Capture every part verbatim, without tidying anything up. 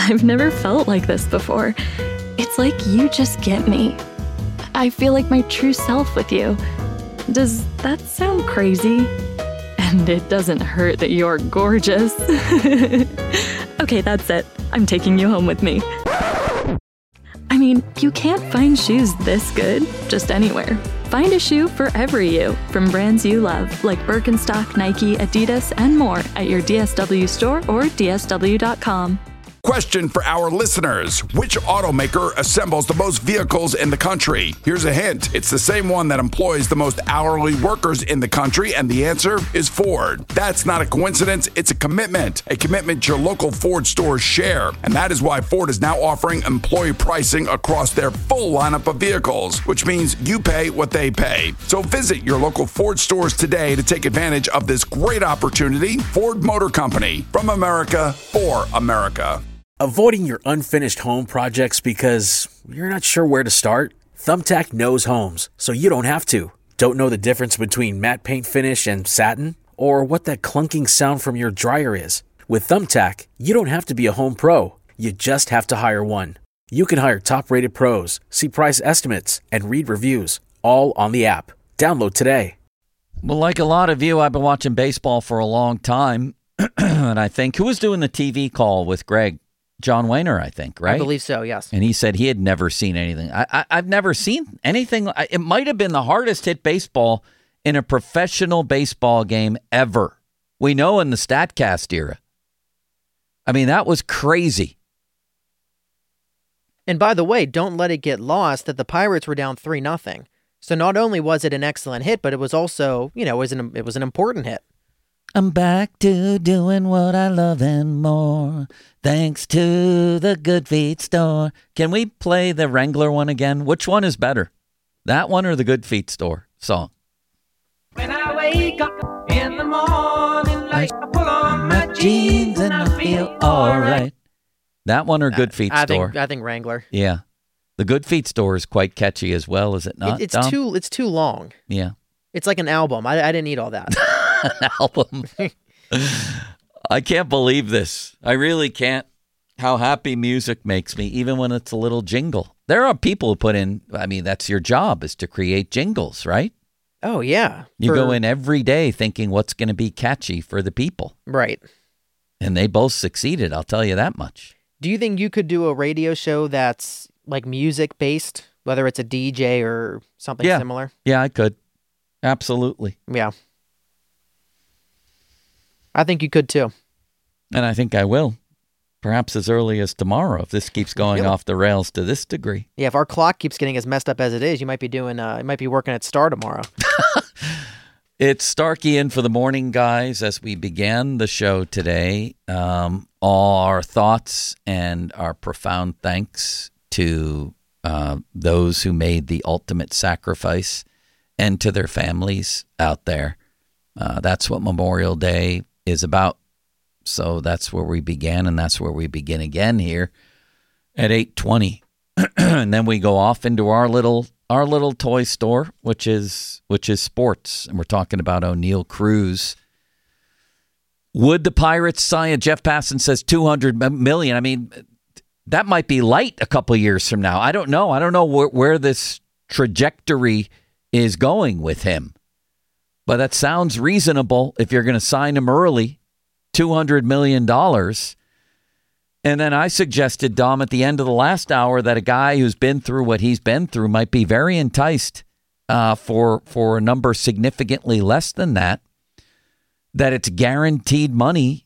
I've never felt like this before. It's like you just get me. I feel like my true self with you. Does that sound crazy? And it doesn't hurt that you're gorgeous. Okay, that's it. I'm taking you home with me. I mean, you can't find shoes this good just anywhere. Find a shoe for every you from brands you love, like Birkenstock, Nike, Adidas, and more at your D S W store or D S W dot com. Question for our listeners. Which automaker assembles the most vehicles in the country? Here's a hint. It's the same one that employs the most hourly workers in the country, and the answer is Ford. That's not a coincidence. It's a commitment. A commitment your local Ford stores share. And that is why Ford is now offering employee pricing across their full lineup of vehicles, which means you pay what they pay. So visit your local Ford stores today to take advantage of this great opportunity. Ford Motor Company, from America, for America. Avoiding your unfinished home projects because you're not sure where to start? Thumbtack knows homes, so you don't have to. Don't know the difference between matte paint finish and satin? Or what that clunking sound from your dryer is? With Thumbtack, you don't have to be a home pro. You just have to hire one. You can hire top-rated pros, see price estimates, and read reviews, all on the app. Download today. Well, like a lot of you, I've been watching baseball for a long time, and I think, who was doing the T V call with Greg? John Wehner, I think, right? I believe so, yes. And he said he had never seen anything. I, I, I've never seen anything. It might have been the hardest hit baseball in a professional baseball game ever. We know in the StatCast era. I mean, that was crazy. And by the way, don't let it get lost that the Pirates were down three nothing. So not only was it an excellent hit, but it was also, you know, it was an, it was an important hit. I'm back to doing what I love and more, thanks to the Good Feet store. Can we play the Wrangler one again? Which one is better, that one or the Good Feet store song? When I wake up in the morning, like I pull on my jeans and I feel all right. That one or Good Feet I store? Think, I think Wrangler. Yeah. The Good Feet store is quite catchy as well, is it not? It, it's Dom? too It's too long. Yeah. It's like an album. I, I didn't need all that. An album. I can't believe this. I really can't. How happy music makes me, even when it's a little jingle. There are people who put in, I mean, that's your job, is to create jingles, right? Oh, yeah. You For, go in every day thinking what's going to be catchy for the people. Right. And they both succeeded, I'll tell you that much. Do you think you could do a radio show that's like music based, whether it's a D J or something yeah. similar? Yeah, I could. Absolutely. Yeah. I think you could too. And I think I will. Perhaps as early as tomorrow if this keeps going really? off the rails to this degree. Yeah, if our clock keeps getting as messed up as it is, you might be doing uh you might be working at Star tomorrow. It's Starkey in for the morning, guys, as we began the show today. Um, all our thoughts and our profound thanks to uh, those who made the ultimate sacrifice and to their families out there. Uh, that's what Memorial Day is about. So that's where we began, and that's where we begin again here at eight twenty. And then we go off into our little our little toy store, which is which is sports. And we're talking about O'Neal Cruz. Would the Pirates sign? Jeff Passan says two hundred million dollars. I mean, that might be light a couple years from now. I don't know. I don't know where, where this trajectory is going with him. But that sounds reasonable if you're going to sign him early, two hundred million dollars. And then I suggested, Dom, at the end of the last hour that a guy who's been through what he's been through might be very enticed uh, for, for a number significantly less than that, that it's guaranteed money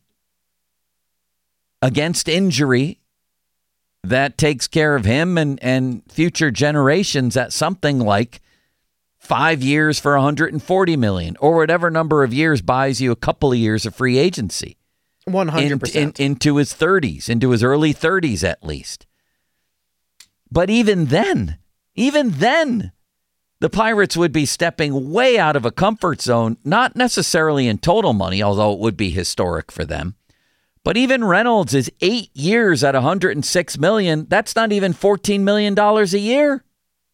against injury that takes care of him and, and future generations at something like five years for one hundred forty million dollars or whatever number of years buys you a couple of years of free agency. one hundred percent. In, in, into his thirties, into his early thirties at least. But even then, even then, the Pirates would be stepping way out of a comfort zone, not necessarily in total money, although it would be historic for them. But even Reynolds is eight years at one hundred six million dollars. That's not even fourteen million dollars a year.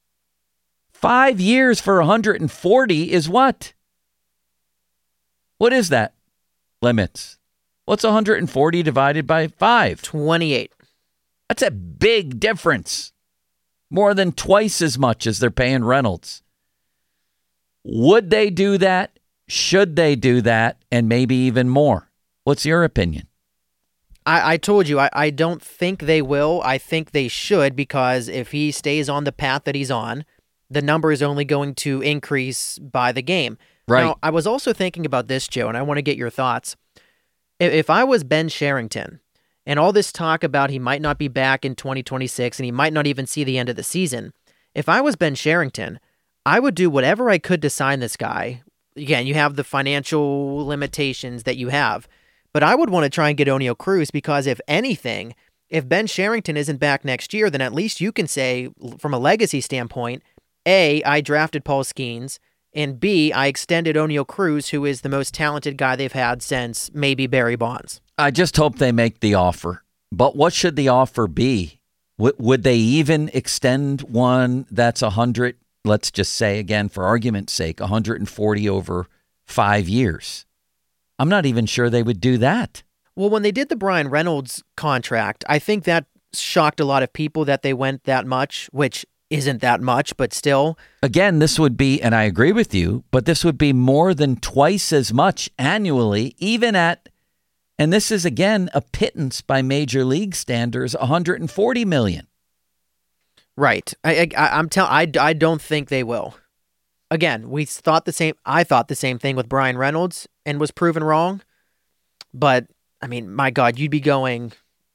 Five years for one hundred forty is what? What is that? Limits. What's one hundred forty divided by five? twenty-eight. That's a big difference. More than twice as much as they're paying Reynolds. Would they do that? Should they do that? And maybe even more. What's your opinion? I, I told you, I, I don't think they will. I think they should, because if he stays on the path that he's on, the number is only going to increase by the game. Right. Now, I was also thinking about this, Joe, and I want to get your thoughts. If, if I was Ben Sherrington, and all this talk about he might not be back in twenty twenty-six and he might not even see the end of the season, if I was Ben Sherrington, I would do whatever I could to sign this guy. Again, you have the financial limitations that you have, but I would want to try and get Oneil Cruz, because if anything, if Ben Sherrington isn't back next year, then at least you can say, from a legacy standpoint, A, I drafted Paul Skeens, and B, I extended Oneil Cruz, who is the most talented guy they've had since maybe Barry Bonds. I just hope they make the offer. But what should the offer be? W- would they even extend one that's one hundred, let's just say again, for argument's sake, one hundred forty over five years? I'm not even sure they would do that. Well, when they did the Brian Reynolds contract, I think that shocked a lot of people that they went that much, which isn't that much, but still. Again, this would be, and I agree with you, but this would be more than twice as much annually, even at, and this is again a pittance by major league standards, one hundred forty million dollars. Right. I, I, I'm telling. I, I don't think they will. Again, we thought the same. I thought the same thing with Brian Reynolds and was proven wrong. But I mean, my God, you'd be going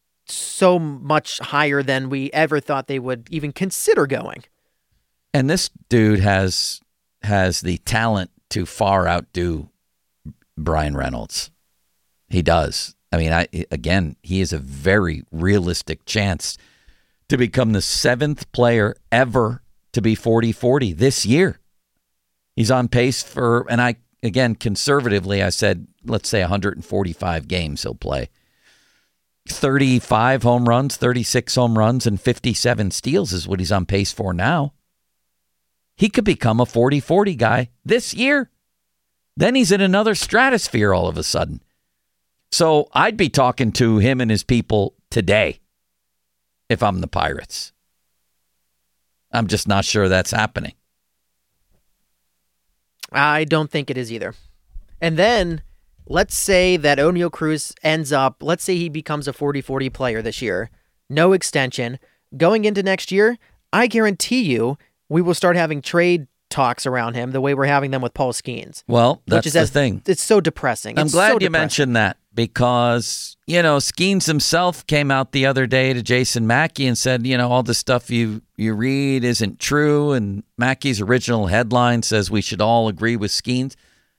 so much higher than we ever thought they would even consider going. And this dude has has the talent to far outdo Brian Reynolds. He does. I mean, I again, he is a very realistic chance to become the seventh player ever to be forty forty this year. He's on pace for, and I, again, conservatively, I said, let's say one hundred forty-five games he'll play. thirty-five home runs, thirty-six home runs, and fifty-seven steals is what he's on pace for now. He could become a forty forty guy this year. Then he's in another stratosphere all of a sudden. So I'd be talking to him and his people today if I'm the Pirates. I'm just not sure that's happening. I don't think it is either. And then let's say that Oneil Cruz ends up, let's say he becomes a forty forty player this year, no extension. Going into next year, I guarantee you we will start having trade talks around him the way we're having them with Paul Skeens. Well, that's which is the as, thing. It's so depressing. I'm it's glad so you depressing. mentioned that, because, you know, Skeens himself came out the other day to Jason Mackey and said, you know, all the stuff you, you read isn't true. And Mackey's original headline says we should all agree with Skeens.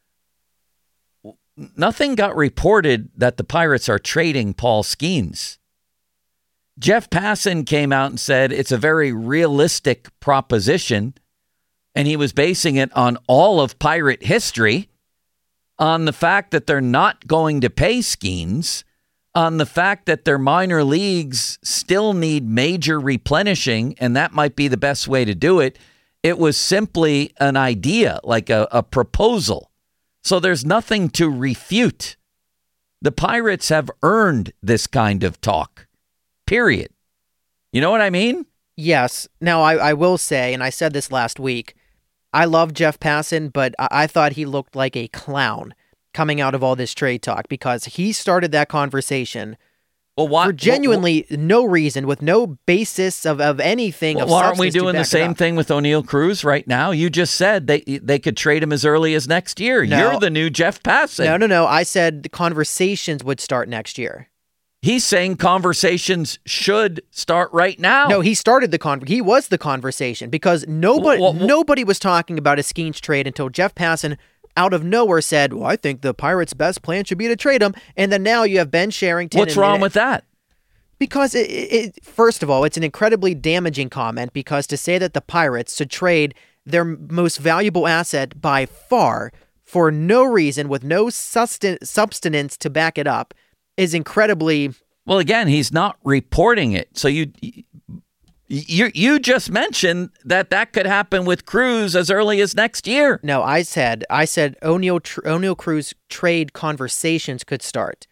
Nothing got reported that the Pirates are trading Paul Skeens. Jeff Passan came out and said it's a very realistic proposition, and he was basing it on all of Pirate history, on the fact that they're not going to pay Skeens, on the fact that their minor leagues still need major replenishing, and that might be the best way to do it. It was simply an idea, like a, a proposal. So there's nothing to refute. The Pirates have earned this kind of talk, period. You know what I mean? Yes. Now, I, I will say, and I said this last week, I love Jeff Passan, but I, I thought he looked like a clown coming out of all this trade talk, because he started that conversation well, why, for genuinely well, well, no reason, with no basis of, of anything. Well, of aren't we substance to doing the back it same up. thing with Oneil Cruz right now? You just said they they could trade him as early as next year. No. You're the new Jeff Passan. No, no, no. I said the conversations would start next year. He's saying conversations should start right now. No, he started the con. He was the conversation, because nobody Well, well, nobody was talking about a Skeens trade until Jeff Passan out of nowhere said, well, I think the Pirates' best plan should be to trade him. And then now you have Ben Sherrington. What's and, wrong and, with that? Because, it, it, first of all, it's an incredibly damaging comment, because to say that the Pirates should trade their most valuable asset by far for no reason, with no sustain, substance to back it up, is incredibly... Well, again, he's not reporting it. So you you you just mentioned that that could happen with Cruz as early as next year. No, I said I said Oneil, Oneil Cruz trade conversations could start.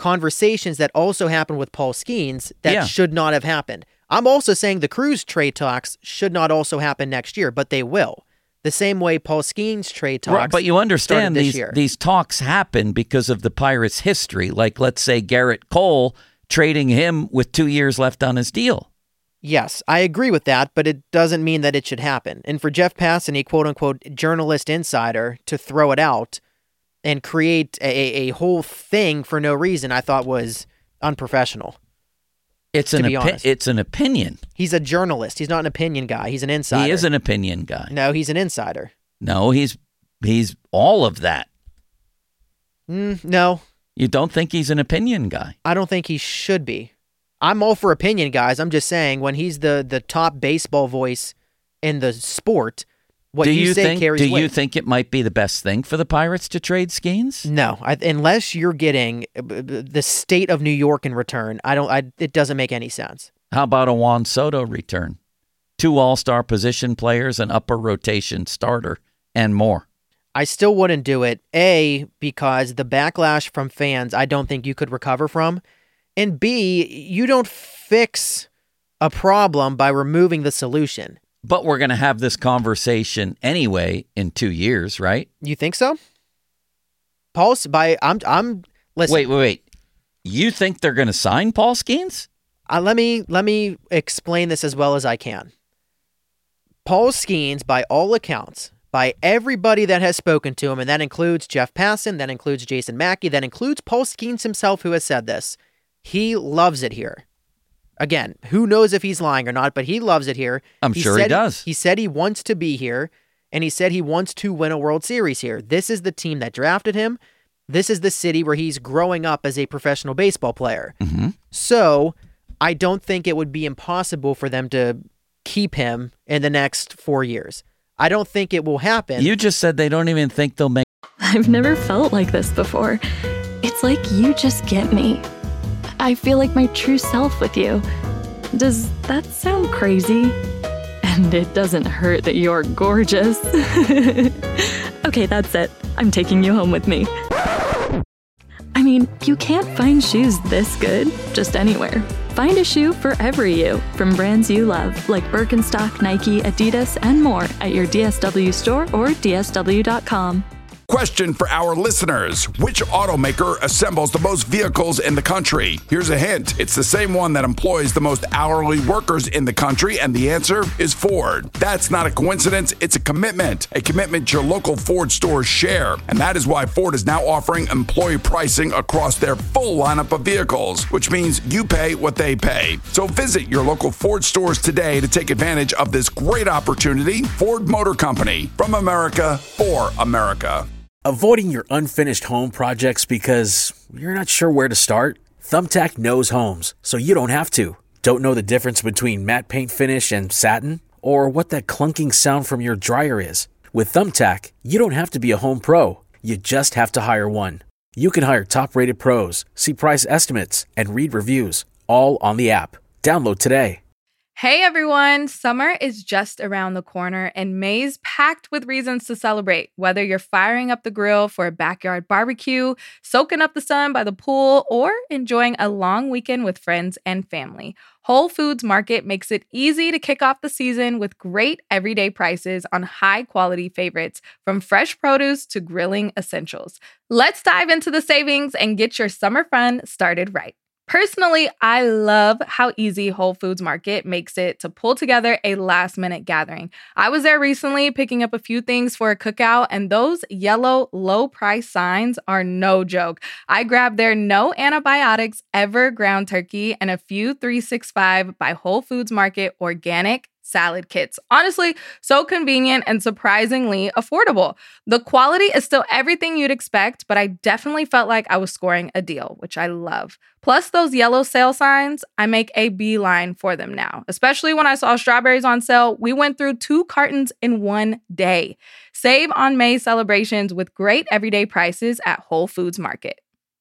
conversations that also happened with Paul Skeens that Yeah. should not have happened. I'm also saying the Cruz trade talks should not also happen next year, but they will. The same way Paul Skeens trade talks. Right, but you understand started this these year. these talks happen because of the Pirates' history. Like, let's say Garrett Cole trading him with two years left on his deal. Yes, I agree with that, but it doesn't mean that it should happen. And for Jeff Passan, a quote-unquote journalist insider, to throw it out and create a, a whole thing for no reason, I thought was unprofessional. It's To an be opi- honest. it's an opinion. He's a journalist. He's not an opinion guy. He's an insider. He is an opinion guy. No, he's an insider. No, he's he's all of that. Mm, no, You don't think he's an opinion guy? I don't think he should be. I'm all for opinion guys. I'm just saying when he's the, the top baseball voice in the sport, what do you, you say think? carries Do weight. you think it might be the best thing for the Pirates to trade Skeens? No, I, unless you're getting uh, b- b- the state of New York in return, I don't. I, it doesn't make any sense. How about a Juan Soto return? Two all-star position players, an upper rotation starter, and more. I still wouldn't do it. A, because the backlash from fans, I don't think you could recover from, and B, you don't fix a problem by removing the solution. But we're going to have this conversation anyway in two years, right? You think so? Pulse by I'm I'm listen. Wait, wait, wait. You think they're going to sign Paul Skeens? Uh, let me let me explain this as well as I can. Paul Skeens, by all accounts, by everybody that has spoken to him, and that includes Jeff Passan, that includes Jason Mackey, that includes Paul Skeens himself, who has said this, he loves it here. Again, who knows if he's lying or not, but he loves it here. I'm sure he said does. He said he wants to be here, and he said he wants to win a World Series here. This is the team that drafted him. This is the city where he's growing up as a professional baseball player. Mm-hmm. So I don't think it would be impossible for them to keep him in the next four years. I don't think it will happen. You just said they don't even think they'll make. I've never felt like this before. It's like you just get me. I feel like my true self with you. Does that sound crazy? And it doesn't hurt that you're gorgeous. Okay, that's it. I'm taking you home with me. I mean, you can't find shoes this good just anywhere. Find a shoe for every you from brands you love, like Birkenstock, Nike, Adidas, and more at your D S W store or D S W dot com. Question for our listeners. Which automaker assembles the most vehicles in the country? Here's a hint. It's the same one that employs the most hourly workers in the country, and the answer is Ford. That's not a coincidence. It's a commitment. A commitment your local Ford stores share. And that is why Ford is now offering employee pricing across their full lineup of vehicles, which means you pay what they pay. So visit your local Ford stores today to take advantage of this great opportunity. Ford Motor Company, from America, for America. Avoiding your unfinished home projects because you're not sure where to start? Thumbtack knows homes, so you don't have to. Don't know the difference between matte paint finish and satin? Or what that clunking sound from your dryer is? With Thumbtack, you don't have to be a home pro. You just have to hire one. You can hire top-rated pros, see price estimates, and read reviews, all on the app. Download today. Hey everyone, summer is just around the corner and May's packed with reasons to celebrate. Whether you're firing up the grill for a backyard barbecue, soaking up the sun by the pool, or enjoying a long weekend with friends and family, Whole Foods Market makes it easy to kick off the season with great everyday prices on high-quality favorites, from fresh produce to grilling essentials. Let's dive into the savings and get your summer fun started right. Personally, I love how easy Whole Foods Market makes it to pull together a last-minute gathering. I was there recently picking up a few things for a cookout, and those yellow low-price signs are no joke. I grabbed their no antibiotics ever ground turkey and a few three sixty-five by Whole Foods Market organic salad kits. Honestly, so convenient and surprisingly affordable. The quality is still everything you'd expect, but I definitely felt like I was scoring a deal, which I love. Plus those yellow sale signs, I make a beeline for them now. Especially when I saw strawberries on sale, we went through two cartons in one day. Save on May celebrations with great everyday prices at Whole Foods Market.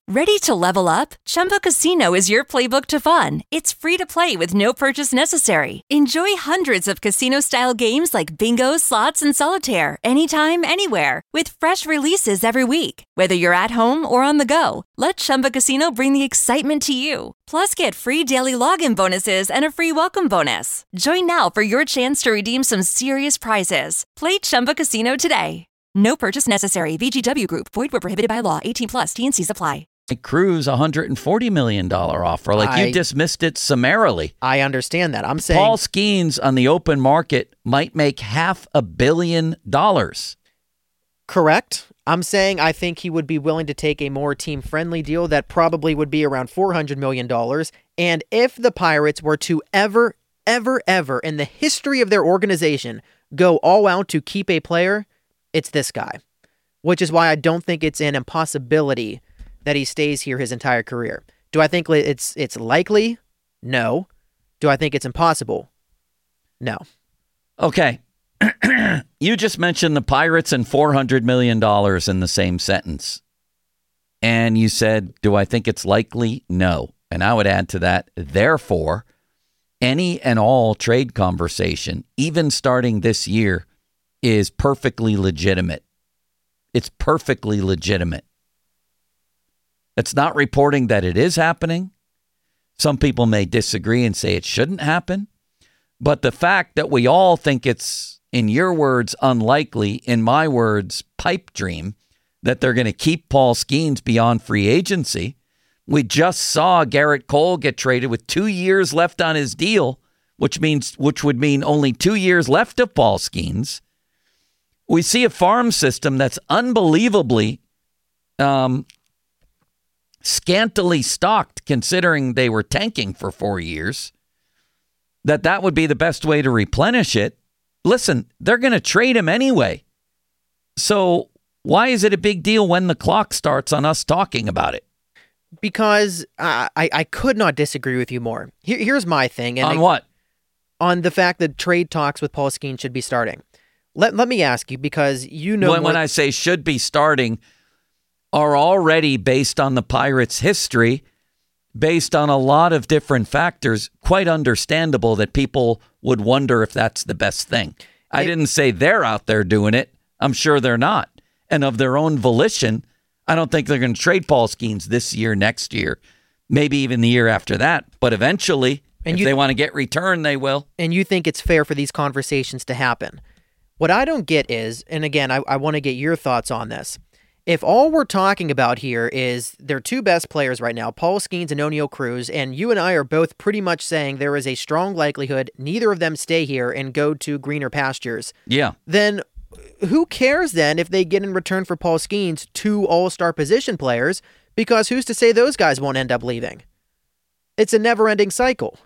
Ready to level up? Chumba Casino is your playbook to fun. It's free to play with no purchase necessary. Enjoy hundreds of casino-style games like bingo, slots, and solitaire anytime, anywhere with fresh releases every week. Whether you're at home or on the go, let Chumba Casino bring the excitement to you. Plus, get free daily login bonuses and a free welcome bonus. Join now for your chance to redeem some serious prizes. Play Chumba Casino today. No purchase necessary. V G W Group. Void where prohibited by law. eighteen plus. T and Cs apply. Cruz one hundred forty million dollars offer. Like I, you dismissed it summarily. I understand that. I'm saying Paul Skeens on the open market might make half a billion dollars. correct. I'm saying I think he would be willing to take a more team-friendly deal that probably would be around four hundred million dollars. And if the Pirates were to ever, ever, ever in the history of their organization go all out to keep a player, it's this guy. Which is why I don't think it's an impossibility that he stays here his entire career. Do I think it's it's likely? No. Do I think it's impossible? No. Okay. You just mentioned the Pirates and four hundred million dollars in the same sentence. And you said, do I think it's likely? No. And I would add to that, therefore, any and all trade conversation, even starting this year, is perfectly legitimate. It's perfectly legitimate. It's not reporting that it is happening. Some people may disagree and say it shouldn't happen. But the fact that we all think it's, in your words, unlikely, in my words, pipe dream, that they're going to keep Paul Skeens beyond free agency. We just saw Garrett Cole get traded with two years left on his deal, which means which would mean only two years left of Paul Skeens. We see a farm system that's unbelievably um, scantily stocked, considering they were tanking for four years, that that would be the best way to replenish it. Listen, they're going to trade him anyway. So why is it a big deal when the clock starts on us talking about it? Because uh, I, I could not disagree with you more. Here, here's my thing. And on I, what? On the fact that trade talks with Paul Skeens should be starting. Let, let me ask you, because you know... When, more- when I say should be starting, are already, based on the Pirates' history, based on a lot of different factors, quite understandable that people would wonder if that's the best thing. I It- didn't say they're out there doing it. I'm sure they're not. And of their own volition, I don't think they're going to trade Paul Skeens this year, next year, maybe even the year after that. But eventually, And if you- they want to get return, they will. and you think it's fair for these conversations to happen. What I don't get is, and again, I, I want to get your thoughts on this. If all we're talking about here is their two best players right now, Paul Skeens and Oneil Cruz, and you and I are both pretty much saying there is a strong likelihood neither of them stay here and go to greener pastures, Yeah. then who cares then if they get in return for Paul Skeens two all-star position players, because who's to say those guys won't end up leaving? It's a never-ending cycle.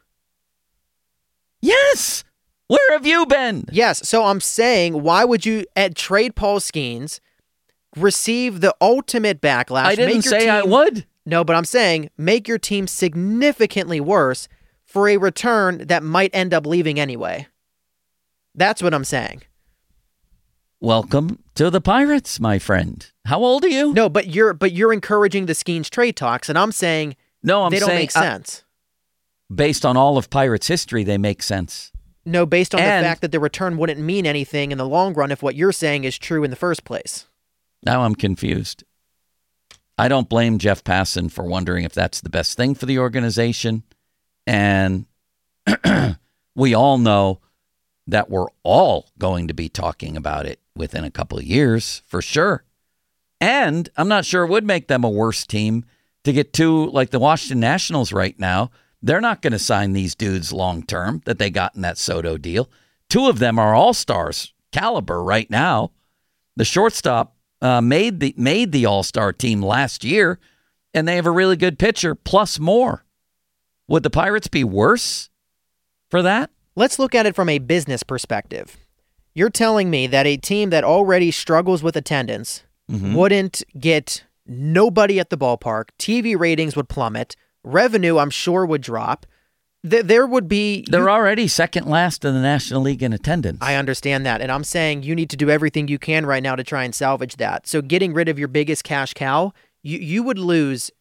Yes. Where have you been? Yes, so I'm saying, why would you at trade Paul Skeens, receive the ultimate backlash? I didn't make your say I team- would. No, but I'm saying make your team significantly worse for a return that might end up leaving anyway. That's what I'm saying. Welcome to the Pirates, my friend. How old are you? No, but you're but you're encouraging the Skeens trade talks, and I'm saying No, I'm they don't saying make uh, sense. based on all of Pirates history, they make sense. No, based on and- the fact that the return wouldn't mean anything in the long run if what you're saying is true in the first place. Now I'm confused. I don't blame Jeff Passan for wondering if that's the best thing for the organization. And we all know that we're all going to be talking about it within a couple of years, for sure. And I'm not sure it would make them a worse team to get two, like the Washington Nationals right now. They're not going to sign these dudes long term that they got in that Soto deal. Two of them are all-stars caliber right now. The shortstop uh, made the made the all-star team last year, and they have a really good pitcher plus more. Would the Pirates be worse for that? Let's look at it from a business perspective. You're telling me that a team that already struggles with attendance Mhm. wouldn't get nobody at the ballpark, T V ratings would plummet, revenue, I'm sure, would drop. Th- there would be... They're you- already second last in the National League in attendance. I understand that, and I'm saying you need to do everything you can right now to try and salvage that. So getting rid of your biggest cash cow, you, you would lose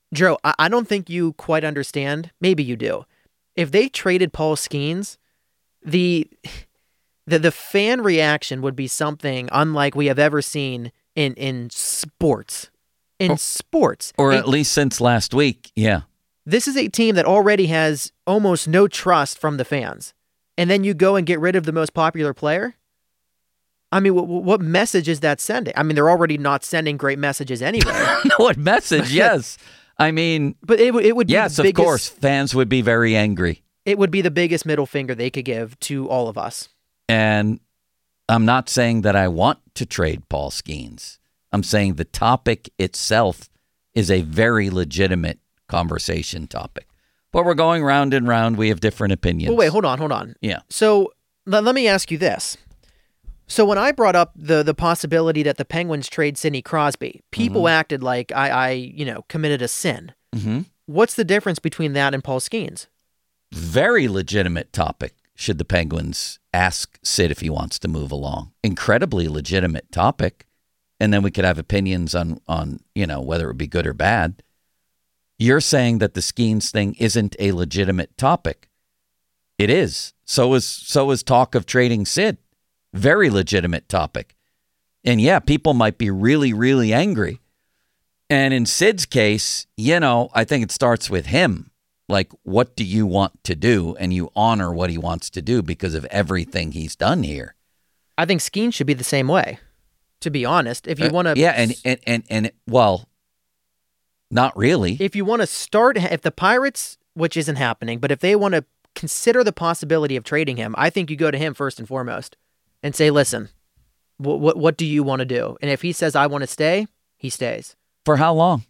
Drew, I, I don't think you quite understand. Maybe you do. If they traded Paul Skeens, the the the fan reaction would be something unlike we have ever seen in in sports. In or, sports, or it, at least since last week, yeah. This is a team that already has almost no trust from the fans, and then you go and get rid of the most popular player. I mean, what, what message is that sending? I mean, they're already not sending great messages anyway. What message? Yes. I mean, but it, it would be yes, the biggest, of course, fans would be very angry. It would be the biggest middle finger they could give to all of us. And I'm not saying that I want to trade Paul Skeens. I'm saying the topic itself is a very legitimate conversation topic. But we're going round and round. We have different opinions. Well, wait, hold on, hold on. Yeah. So let, let me ask you this. So when I brought up the the possibility that the Penguins trade Sidney Crosby, people mm-hmm. acted like I, I, you know, committed a sin. Mm-hmm. What's the difference between that and Paul Skeens? Very legitimate topic. Should the Penguins ask Sid if he wants to move along? Incredibly legitimate topic. And then we could have opinions on, on you know, whether it would be good or bad. You're saying that the Skeens thing isn't a legitimate topic. It is. So is so is talk of trading Sid. Very legitimate topic. And yeah, people might be really, really angry. And in Sid's case, you know, I think it starts with him. Like, what do you want to do? And you honor what he wants to do because of everything he's done here. I think Skeens should be the same way, to be honest. If you want to... Uh, yeah, and, and, and, and, well, not really. If you want to start... If the Pirates, which isn't happening, but if they want to consider the possibility of trading him, I think you go to him first and foremost. And say, listen, what, what what do you want to do? And if he says, I want to stay, he stays. For how long?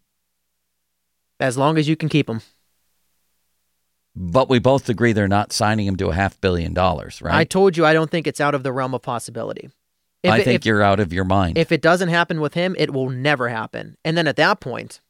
As long as you can keep him. But we both agree they're not signing him to a half billion dollars, right? I told you I don't think it's out of the realm of possibility. If I it, think if, you're out of your mind. If it doesn't happen with him, it will never happen. And then at that point,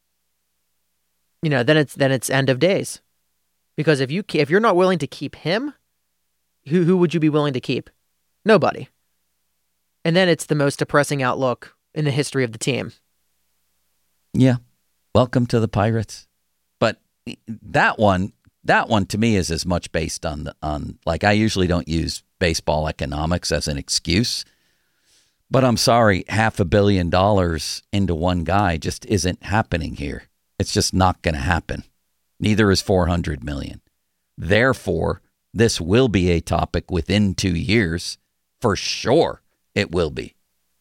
you know, then it's then it's end of days. Because if you if you're not willing to keep him, who who would you be willing to keep? Nobody. And then it's the most depressing outlook in the history of the team. Yeah. Welcome to the Pirates. But that one, that one to me is as much based on, the, on like, I usually don't use baseball economics as an excuse. But I'm sorry, half a billion dollars into one guy just isn't happening here. It's just not going to happen. Neither is four hundred million. Therefore, this will be a topic within two years. For sure, it will be.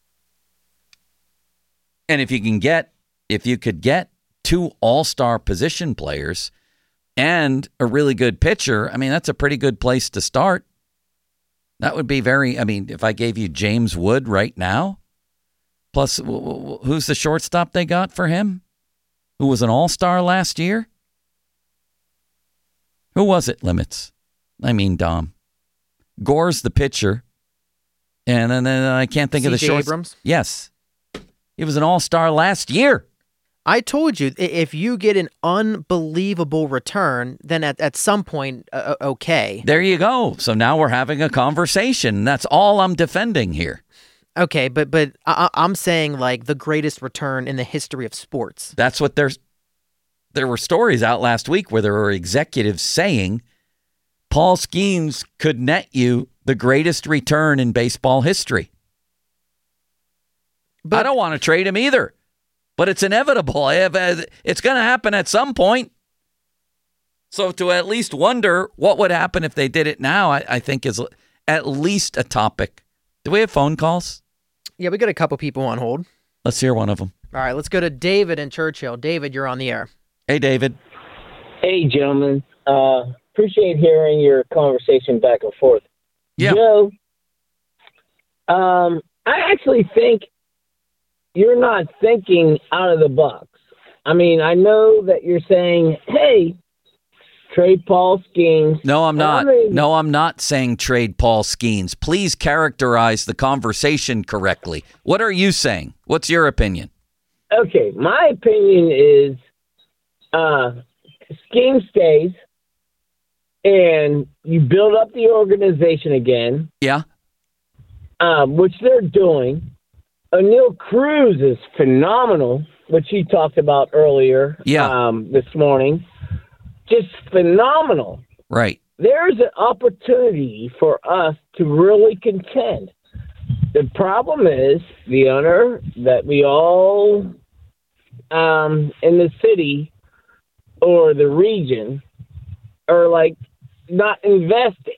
And if you can get, if you could get two all-star position players and a really good pitcher, I mean, that's a pretty good place to start. That would be very, I mean, if I gave you James Wood right now, plus who's the shortstop they got for him? Who was an all-star last year? Who was it, Limits? I mean, Dom. Gore's the pitcher. And then uh, I can't think of the short. Abrams? Yes. He was an all-star last year. I told you, if you get an unbelievable return, then at, at some point, uh, okay. There you go. So now we're having a conversation. That's all I'm defending here. Okay, but but I, I'm saying like the greatest return in the history of sports. That's what there's. There were stories out last week where there were executives saying Paul Skeens could net you the greatest return in baseball history. But I don't want to trade him either, but it's inevitable. I have, it's going to happen at some point. So to at least wonder what would happen if they did it now, I, I think is at least a topic. Do we have phone calls? Yeah, we got a couple people on hold. Let's hear one of them. All right, let's go to David in Churchill. David, you're on the air. Hey, David. Hey, gentlemen. Uh, appreciate hearing your conversation back and forth. Yeah. Joe, um, I actually think you're not thinking out of the box. I mean, I know that you're saying, hey, trade Paul Skeens. No, I'm not. I mean, no, I'm not saying trade Paul Skeens. Please characterize the conversation correctly. What are you saying? What's your opinion? Okay, my opinion is uh, Skeens stays, and you build up the organization again. Yeah. Um, which they're doing. O'Neal Cruz is phenomenal. which he talked about earlier Yeah. um, this morning, just phenomenal. Right. There's an opportunity for us to really contend. The problem is the owner that we all um, in the city or the region are like not investing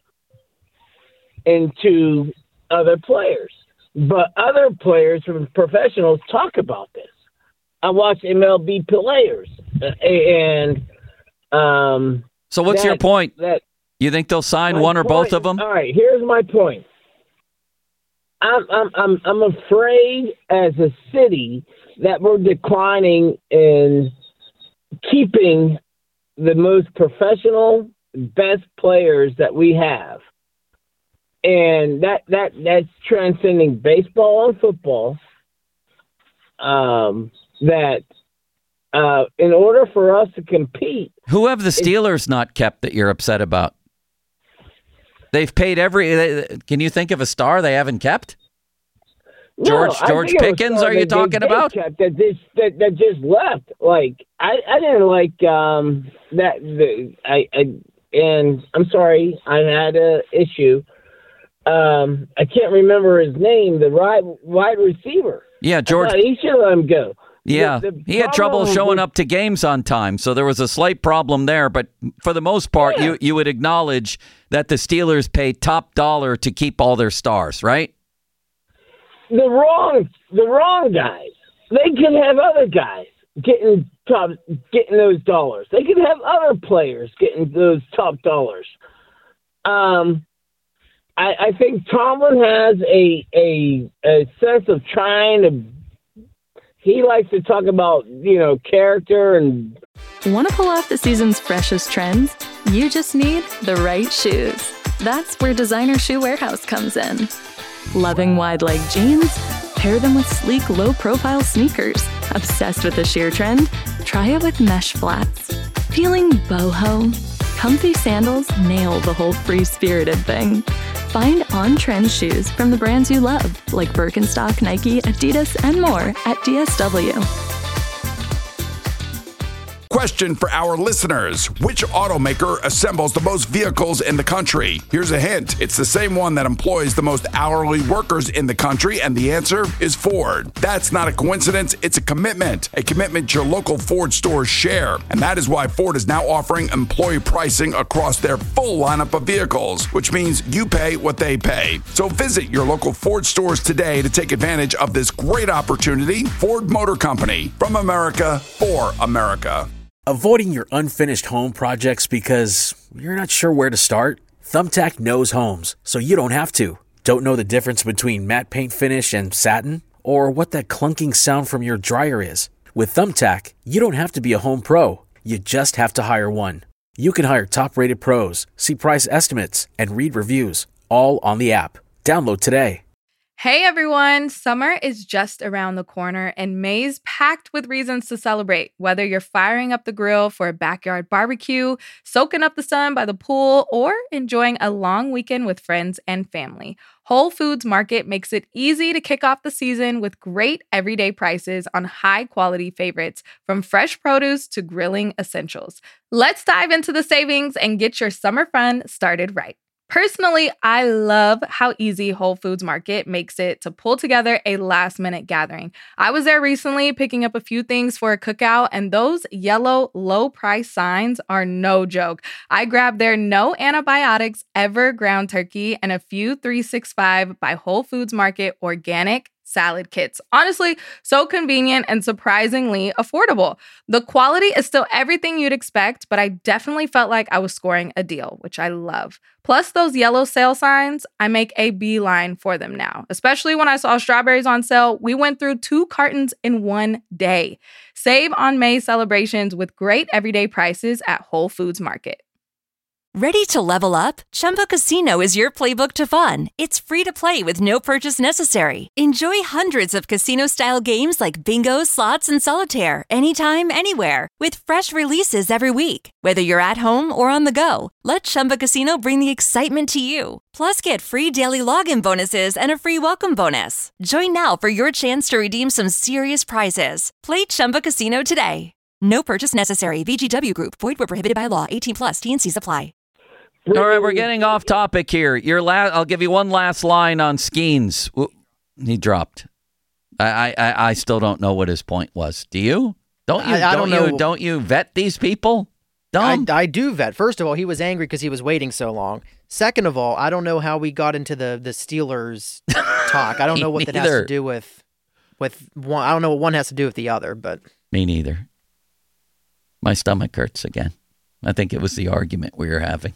into other players. But other players from professionals talk about this. I watch M L B players, and um. So what's that, your point? That You think they'll sign my one or point- both of them? All right, here's my point. I'm I'm I'm I'm afraid as a city that we're declining in keeping the most professional, best players that we have. And that, that that's transcending baseball and football. Um, that uh, in order for us to compete, Who have the Steelers not kept that you're upset about? They've paid every. Can you think of a star they haven't kept? George I George think it was Pickens? star Are you that they- talking they about? kept That just that, that just left. Like I, I didn't like um, that. The, I, I and I'm sorry, I had a issue. Um, I can't remember his name. The wide wide receiver. Yeah, I George. thought he should let him go. Yeah, The- the he had trouble problem showing with- up to games on time, so there was a slight problem there. But for the most part, Yeah. you you would acknowledge that the Steelers pay top dollar to keep all their stars, right? The wrong, the wrong guys. They could have other guys getting top, getting those dollars. They could have other players getting those top dollars. Um, I, I think Tomlin has a, a a sense of trying to. He likes to talk about, you know, character and. Want to pull off the season's freshest trends? You just need the right shoes. That's where Designer Shoe Warehouse comes in. Loving wide leg jeans? Pair them with sleek, low-profile sneakers. Obsessed with the sheer trend? Try it with mesh flats. Feeling boho? Comfy sandals nail the whole free-spirited thing. Find on-trend shoes from the brands you love, like Birkenstock, Nike, Adidas, and more at D S W. Question for our listeners. Which automaker assembles the most vehicles in the country? Here's a hint. It's the same one that employs the most hourly workers in the country, and the answer is Ford. That's not a coincidence. It's a commitment. A commitment your local Ford stores share. And that is why Ford is now offering employee pricing across their full lineup of vehicles, which means you pay what they pay. So visit your local Ford stores today to take advantage of this great opportunity. Ford Motor Company. From America, for America. Avoiding your unfinished home projects because you're not sure where to start? Thumbtack knows homes, so you don't have to. Don't know the difference between matte paint finish and satin? Or what that clunking sound from your dryer is? With Thumbtack, you don't have to be a home pro. You just have to hire one. You can hire top-rated pros, see price estimates, and read reviews, all on the app. Download today. Hey everyone, summer is just around the corner and May's packed with reasons to celebrate. Whether you're firing up the grill for a backyard barbecue, soaking up the sun by the pool, or enjoying a long weekend with friends and family, Whole Foods Market makes it easy to kick off the season with great everyday prices on high-quality favorites, from fresh produce to grilling essentials. Let's dive into the savings and get your summer fun started right. Personally, I love how easy Whole Foods Market makes it to pull together a last-minute gathering. I was there recently picking up a few things for a cookout, and those yellow low-price signs are no joke. I grabbed their no antibiotics ever ground turkey and a few three sixty-five by Whole Foods Market organic salad kits. Honestly, so convenient and surprisingly affordable. The quality is still everything you'd expect, but I definitely felt like I was scoring a deal, which I love. Plus those yellow sale signs, I make a beeline for them now. Especially when I saw strawberries on sale, we went through two cartons in one day. Save on May celebrations with great everyday prices at Whole Foods Market. Ready to level up? Chumba Casino is your playbook to fun. It's free to play with no purchase necessary. Enjoy hundreds of casino-style games like bingo, slots, and solitaire anytime, anywhere. With fresh releases every week. Whether you're at home or on the go, let Chumba Casino bring the excitement to you. Plus, get free daily login bonuses and a free welcome bonus. Join now for your chance to redeem some serious prizes. Play Chumba Casino today. No purchase necessary. V G W Group. Void where prohibited by law. eighteen plus. T and C's apply. All right, we're getting off topic here. Your last, I'll give you one last line on Skeens. He dropped. I, I, I still don't know what his point was. Do you? Don't you? I, I don't, don't you? know. Don't you vet these people? I, Dumb. I do vet. First of all, he was angry because he was waiting so long. Second of all, I don't know how we got into the the Steelers talk. I don't know what that has neither. to do with with one. I don't know what one has to do with the other. But Me neither. My stomach hurts again. I think it was the argument we were having.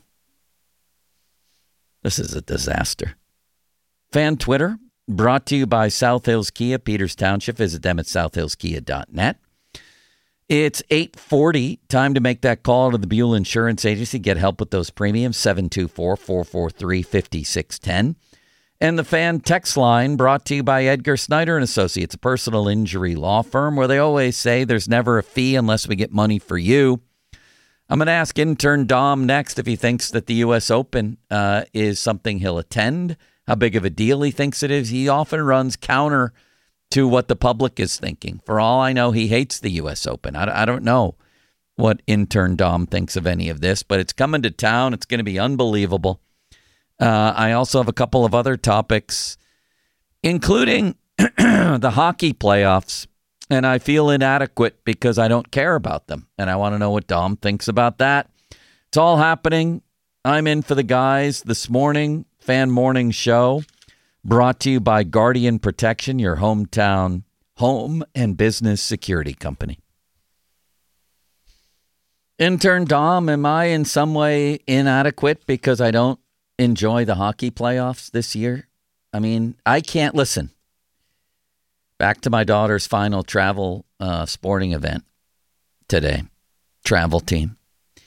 This is a disaster. Fan Twitter, brought to you by South Hills Kia, Peters Township. Visit them at south hills kia dot net. It's eight forty. Time to make that call to the Buell Insurance Agency. Get help with those premiums, seven two four, four four three, five six one zero. And the Fan Text Line, brought to you by Edgar Snyder and Associates, a personal injury law firm where they always say there's never a fee unless we get money for you. I'm going to ask intern Dom next if he thinks that the U S Open uh, is something he'll attend, how big of a deal he thinks it is. He often runs counter to what the public is thinking. For all I know, he hates the U S Open. I, I don't know what intern Dom thinks of any of this, but it's coming to town. It's going to be unbelievable. Uh, I also have a couple of other topics, including the hockey playoffs. And I feel inadequate because I don't care about them. And I want to know what Dom thinks about that. It's all happening. I'm in for the guys this morning. Fan Morning Show, brought to you by Guardian Protection, your hometown home and business security company. Intern Dom, am I in some way inadequate because I don't enjoy the hockey playoffs this year? I mean, I can't listen. Back to my daughter's final travel uh, sporting event today. Travel team.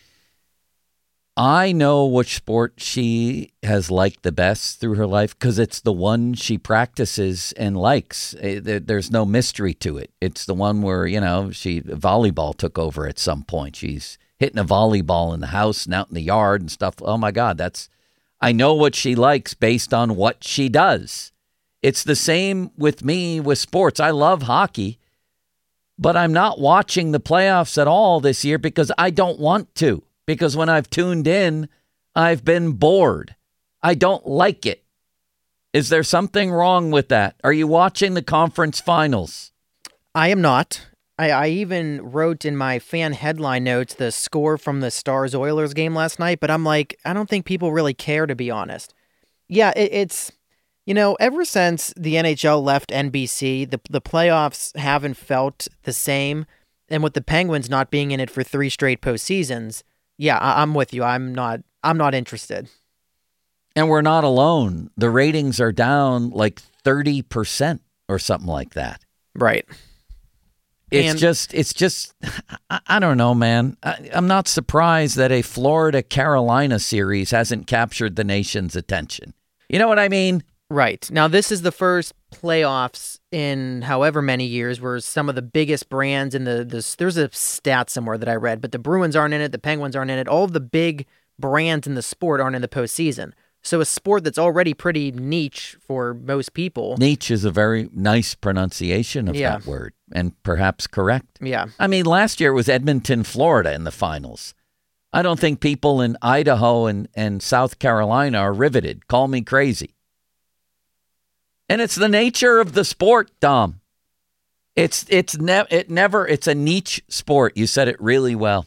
I know which sport she has liked the best through her life because it's the one she practices and likes. There's no mystery to it. It's the one where, you know, she volleyball took over at some point. She's hitting a volleyball in the house and out in the yard and stuff. Oh, my God, that's I know what she likes based on what she does. It's the same with me with sports. I love hockey, but I'm not watching the playoffs at all this year because I don't want to. Because when I've tuned in, I've been bored. I don't like it. Is there something wrong with that? Are you watching the conference finals? I am not. I, I even wrote in my fan headline notes the score from the Stars-Oilers game last night, but I'm like, I don't think people really care, to be honest. Yeah, it, it's... You know, ever since the N H L left N B C, the the playoffs haven't felt the same. And with the Penguins not being in it for three straight postseasons, yeah, I, I'm with you. I'm not. I'm not interested. And we're not alone. The ratings are down like thirty percent or something like that. Right. It's and, just. It's just. I, I don't know, man. I, I'm not surprised that a Florida Carolina series hasn't captured the nation's attention. You know what I mean? Right. Now, this is the first playoffs in however many years where some of the biggest brands in the, the there's a stat somewhere that I read, but the Bruins aren't in it, the Penguins aren't in it. All of the big brands in the sport aren't in the postseason. So a sport that's already pretty niche for most people. Niche is a very nice pronunciation of yeah. that word, and perhaps correct. Yeah. I mean, last year it was Edmonton, Florida in the finals. I don't think people in Idaho and, and South Carolina are riveted. Call me crazy. And it's the nature of the sport, Dom. It's it's ne- it never it's a niche sport. You said it really well.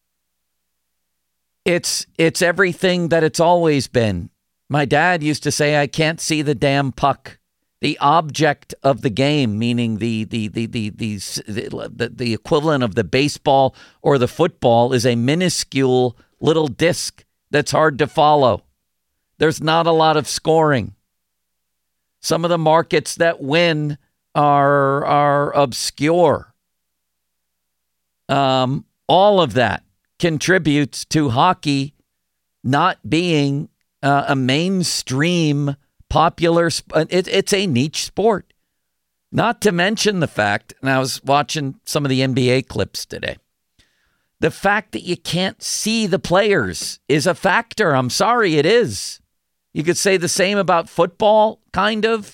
It's it's everything that it's always been. My dad used to say, "I can't see the damn puck." The object of the game, meaning the the the the the the, the equivalent of the baseball or the football, is a minuscule little disc that's hard to follow. There's not a lot of scoring. Some of the markets that win are are obscure. Um, all of that contributes to hockey not being uh, a mainstream popular sp- it, it's a niche sport. Not to mention the fact, and I was watching some of the N B A clips today, the fact that you can't see the players is a factor. I'm sorry, it is. You could say the same about football, kind of.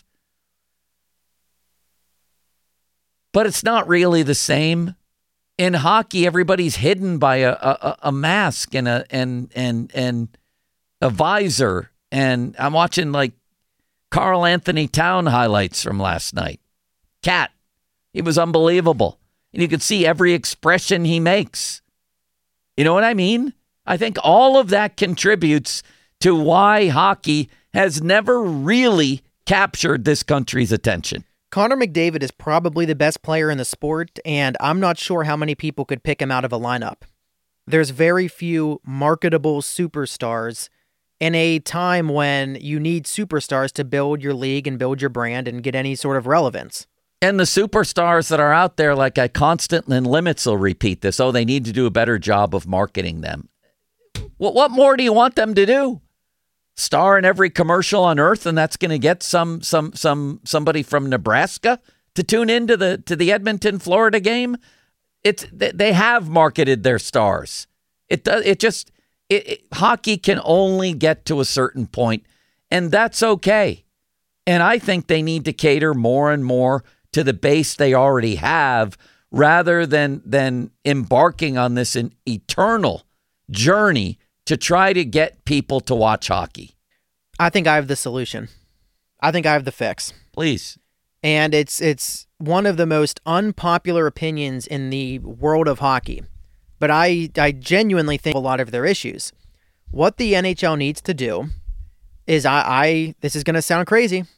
But it's not really the same. In hockey, everybody's hidden by a, a, a mask and a and and and a visor. And I'm watching like Karl Anthony Towns highlights from last night. Cat, he was unbelievable, and you could see every expression he makes. You know what I mean? I think all of that contributes to why hockey has never really captured this country's attention. Connor McDavid is probably the best player in the sport, and I'm not sure how many people could pick him out of a lineup. There's very few marketable superstars in a time when you need superstars to build your league and build your brand and get any sort of relevance. And the superstars that are out there, like I constantly, and Limits will repeat this, oh, they need to do a better job of marketing them. What, what more do you want them to do? Star in every commercial on earth, and that's going to get some some some somebody from Nebraska to tune into the to the Edmonton, Florida game. It's they have marketed their stars. It does. It just it, it, hockey can only get to a certain point, and that's okay. And I think they need to cater more and more to the base they already have, rather than than embarking on this an eternal journey to try to get people to watch hockey. I think I have the solution. I think I have the fix. Please. And it's it's one of the most unpopular opinions in the world of hockey. But I, I genuinely think a lot of their issues. What the N H L needs to do is, I, I this is going to sound crazy,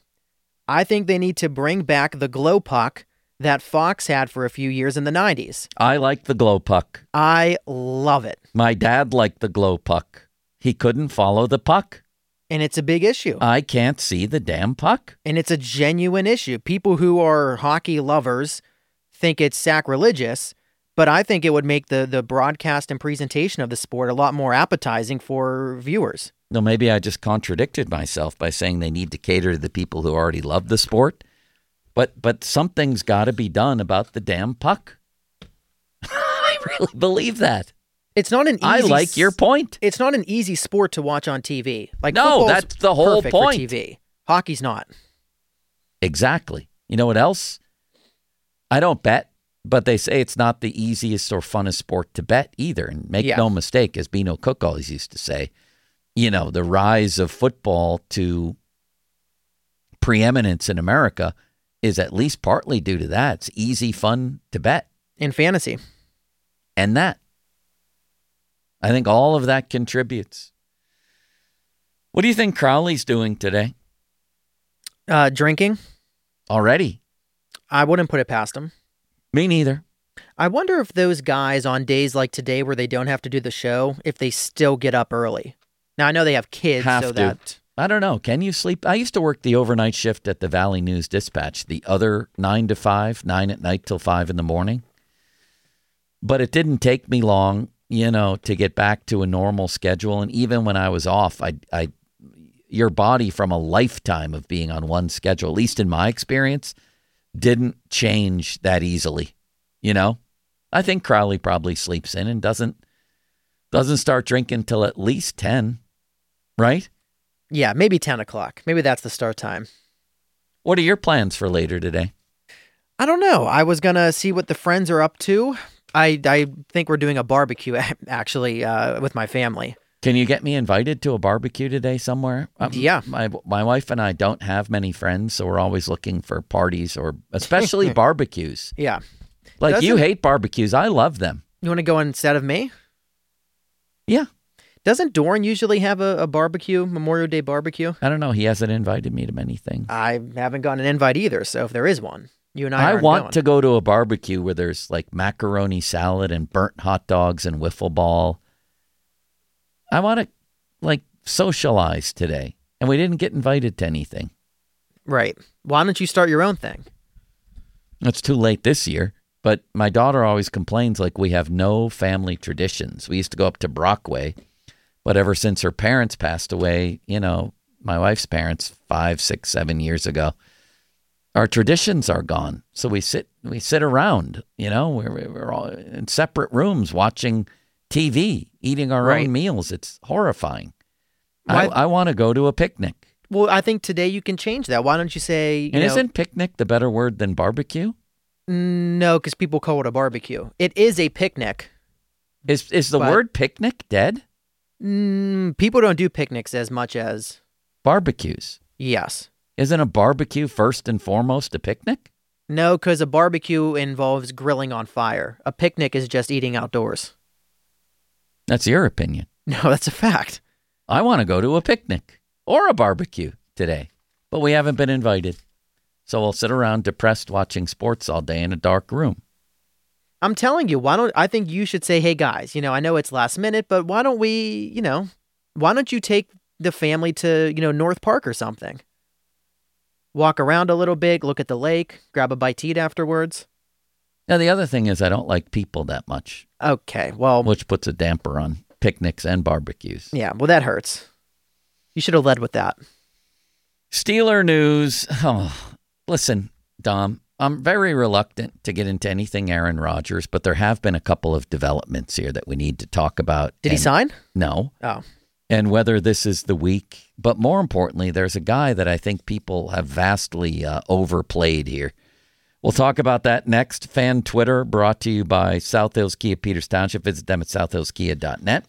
I think they need to bring back the glow puck that Fox had for a few years in the nineties. I like the glow puck. I love it. My dad liked the glow puck. He couldn't follow the puck. And it's a big issue. I can't see the damn puck. And it's a genuine issue. People who are hockey lovers think it's sacrilegious, but I think it would make the, the broadcast and presentation of the sport a lot more appetizing for viewers. No, maybe I just contradicted myself by saying they need to cater to the people who already love the sport. But but something's got to be done about the damn puck. I really believe that. It's not an easy... I like your point. It's not an easy sport to watch on T V. Like, no, that's the whole perfect point. For T V. Hockey's not. Exactly. You know what else? I don't bet, but they say it's not the easiest or funnest sport to bet either. And make Yeah. no mistake, as Bino Cook always used to say, you know, the rise of football to preeminence in America is at least partly due to that. It's easy, fun to bet. In fantasy. And that. I think all of that contributes. What do you think Crowley's doing today? Uh, drinking. Already? I wouldn't put it past him. Me neither. I wonder if those guys on days like today where they don't have to do the show, if they still get up early. Now, I know they have kids, Have so to. that... I don't know. Can you sleep? I used to work the overnight shift at the Valley News Dispatch, the other nine to five, nine at night till five in the morning. But it didn't take me long, you know, to get back to a normal schedule. And even when I was off, I, I, your body from a lifetime of being on one schedule, at least in my experience, didn't change that easily. You know, I think Crowley probably sleeps in and doesn't doesn't start drinking till at least ten, right? Yeah, maybe ten o'clock. Maybe that's the start time. What are your plans for later today? I don't know. I was going to see what the friends are up to. I, I think we're doing a barbecue, actually, uh, with my family. Can you get me invited to a barbecue today somewhere? Um, Yeah. My my wife and I don't have many friends, so we're always looking for parties or especially barbecues. Yeah. Like Doesn't- you hate barbecues. I love them. You want to go instead of me? Yeah. Doesn't Dorn usually have a, a barbecue, Memorial Day barbecue? I don't know. He hasn't invited me to many things. I haven't gotten an invite either, so if there is one, you and I I aren't want going. to go to a barbecue where there's like macaroni salad and burnt hot dogs and wiffle ball. I want to like socialize today, and we didn't get invited to anything. Right. Why don't you start your own thing? It's too late this year, but my daughter always complains like we have no family traditions. We used to go up to Brockway But ever since her parents passed away, you know, my wife's parents, five, six, seven years ago, our traditions are gone. So we sit we sit around, you know, we're, we're all in separate rooms watching T V, eating our Right. own meals. It's horrifying. Why- I, I want to go to a picnic. Well, I think today you can change that. Why don't you say, you And know, isn't picnic the better word than barbecue? no, because people call it a barbecue. It is a picnic. Is is the But- word picnic dead? Mm, people don't do picnics as much as, Barbecues. yes. Isn't a barbecue first and foremost a picnic? No, because a barbecue involves grilling on fire. A picnic is just eating outdoors. That's your opinion. No, that's a fact. I want to go to a picnic or a barbecue today, but we haven't been invited. So we'll sit around depressed watching sports all day in a dark room. I'm telling you, why don't I think you should say, hey guys, you know, I know it's last minute, but why don't we, you know, why don't you take the family to, you know, North Park or something? Walk around a little bit, look at the lake, grab a bite to eat afterwards. Now, the other thing is I don't like people that much, Okay, well, which puts a damper on picnics and barbecues. yeah, well, that hurts. You should have led with that. Steeler news. Oh, listen, Dom, I'm very reluctant to get into anything Aaron Rodgers, but there have been a couple of developments here that we need to talk about. Did he And- sign? No. Oh, And whether this is the week, but more importantly, there's a guy that I think people have vastly uh, overplayed here. We'll talk about that next. Fan Twitter brought to you by South Hills Kia Peters Township. Visit them at south hills kia dot net.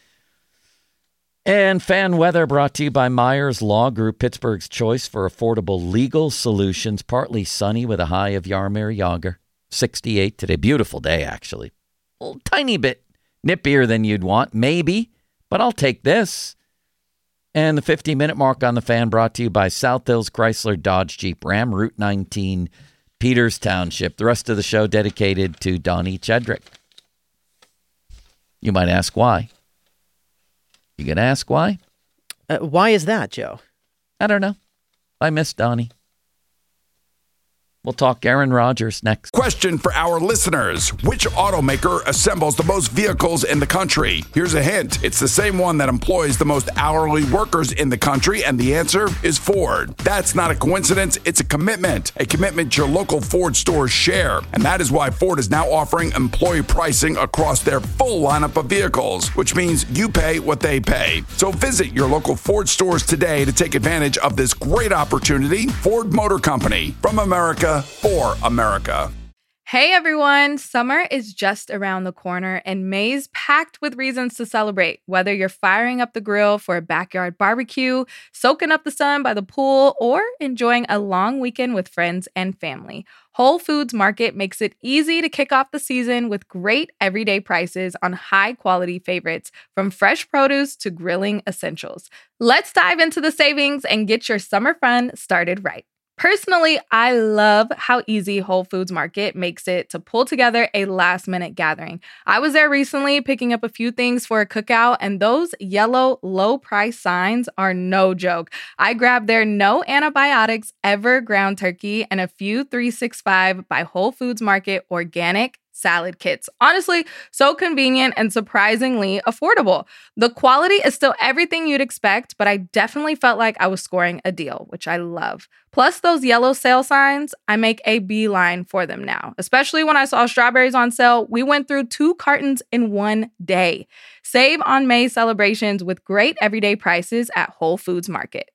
And Fan Weather brought to you by Myers Law Group, Pittsburgh's choice for affordable legal solutions. Partly sunny with a high of Yarmir Yager, sixty-eight today. Beautiful day, actually. A little tiny bit nippier than you'd want, maybe. But I'll take this. And the fifty-minute mark on the Fan brought to you by South Hills Chrysler Dodge Jeep Ram, Route nineteen, Peters Township. The rest of the show dedicated to Donnie Chedrick. You might ask why. You gonna ask why? uh, why is that, Joe? I don't know. I miss Donnie. We'll talk Aaron Rodgers next. Question for our listeners. Which automaker assembles the most vehicles in the country? Here's a hint. It's the same one that employs the most hourly workers in the country, and the answer is Ford. That's not a coincidence. It's a commitment. A commitment your local Ford stores share. And that is why Ford is now offering employee pricing across their full lineup of vehicles, which means you pay what they pay. So visit your local Ford stores today to take advantage of this great opportunity. Ford Motor Company, from America for America. Hey everyone, summer is just around the corner and May's packed with reasons to celebrate. Whether you're firing up the grill for a backyard barbecue, soaking up the sun by the pool, or enjoying a long weekend with friends and family, Whole Foods Market makes it easy to kick off the season with great everyday prices on high-quality favorites, from fresh produce to grilling essentials. Let's dive into the savings and get your summer fun started right. Personally, I love how easy Whole Foods Market makes it to pull together a last-minute gathering. I was there recently picking up a few things for a cookout, and those yellow low-price signs are no joke. I grabbed their no antibiotics ever ground turkey and a few three sixty-five by Whole Foods Market organic salad kits. Honestly, so convenient and surprisingly affordable. The quality is still everything you'd expect, but I definitely felt like I was scoring a deal, which I love. Plus those yellow sale signs, I make a beeline for them now. Especially when I saw strawberries on sale, we went through two cartons in one day. Save on May celebrations with great everyday prices at Whole Foods Market.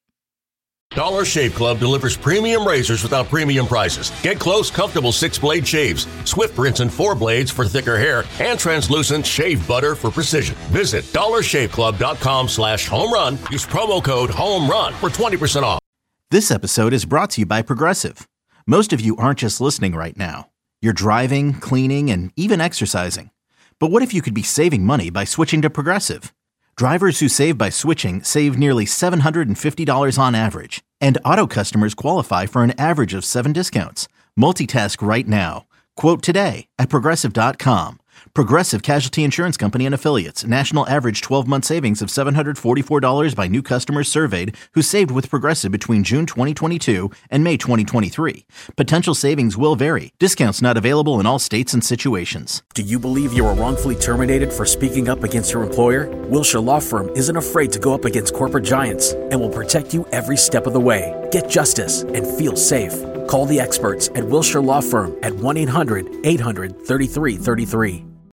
Dollar Shave Club delivers premium razors without premium prices. Get close, comfortable six-blade shaves, swift rinse and four blades for thicker hair, and translucent shave butter for precision. Visit dollar shave club dot com slash home run. Use promo code HOMERUN for twenty percent off. This episode is brought to you by Progressive. Most of you aren't just listening right now. You're driving, cleaning, and even exercising. But what if you could be saving money by switching to Progressive? Drivers who save by switching save nearly seven hundred fifty dollars on average. And auto customers qualify for an average of seven discounts. Multitask right now. Quote today at progressive dot com. Progressive Casualty Insurance Company and Affiliates. National average twelve-month savings of seven hundred forty-four dollars by new customers surveyed who saved with Progressive between June twenty twenty-two and May twenty twenty-three. Potential savings will vary. Discounts not available in all states and situations. Do you believe you were wrongfully terminated for speaking up against your employer? Wilshire Law Firm isn't afraid to go up against corporate giants and will protect you every step of the way. Get justice and feel safe. Call the experts at Wilshire Law Firm at one eight hundred eight hundred thirty-three thirty-three.